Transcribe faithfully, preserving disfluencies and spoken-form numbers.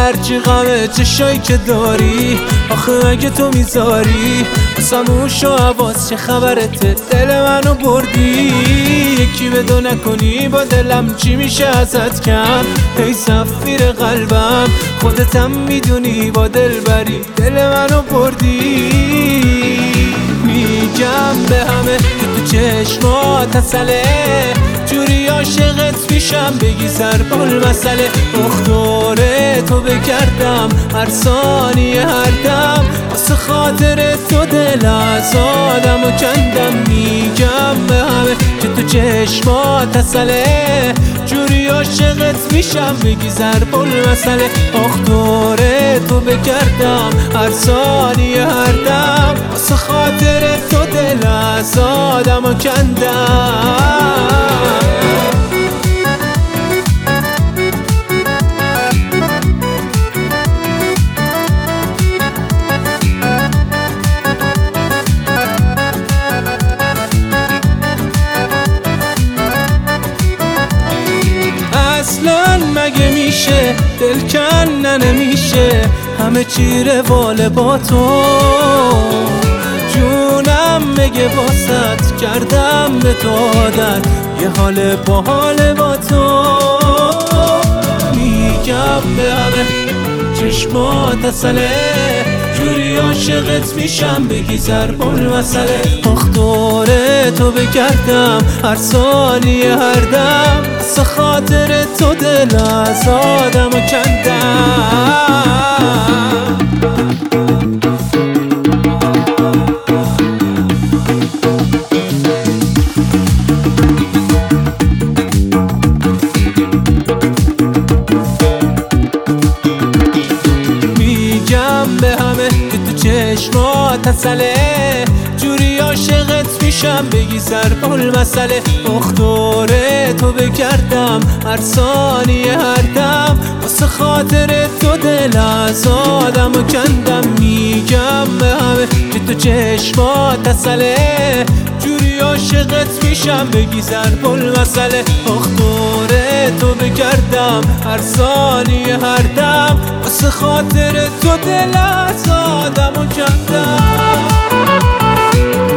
هرچی غمه چشایی که داری، آخه اگه تو میذاری سموش و عواز چه خبرته؟ دل منو بردی یکی بدو نکنی با دلم چی میشه ازت کم؟ ای سفیر قلبم خودتم میدونی با دل بری دل منو بردی. میگم به همه که تو چشمات اصله، جوری عاشقت میشم بگی سر پل مسئله. دختره تو بکردم هر ثانیه هر دم، واسه خاطر تو دل از آدم و کندم. میگم به همه که تو چشمات اصله، جوری عاشقت میشم بگی سر پل مسئله. دختره تو بکردم هر ثانیه هر دم، واسه خاطر تو دل از آدم و کندم. اصلا مگه میشه دل کنن نمیشه، همه چی روال با تو جونم مگه واسط کردم به تو عادت، یه حال با حال با تو. میگم به همه چشمات اصله، جوری عاشقت میشم بگی سر پل مسئله. دختره تو بکردم هر ثانیه هر دم، واسه خاطر تو دل از آدم و کندم. به همه که تو چشمات اصله، جوری عاشقت میشم بگی سر پل مسئله. دختره تو بکردم هر ثانیه هر دم، واسه خاطر تو دل از آدم و کندم. میگم به همه که تو چشمات اصله، جوری عاشقت میشم بگی سر پل مسئله. دختره تو بکردم هر ثانیه هر دم، واسه خاطر تو دل از آدم و کندم.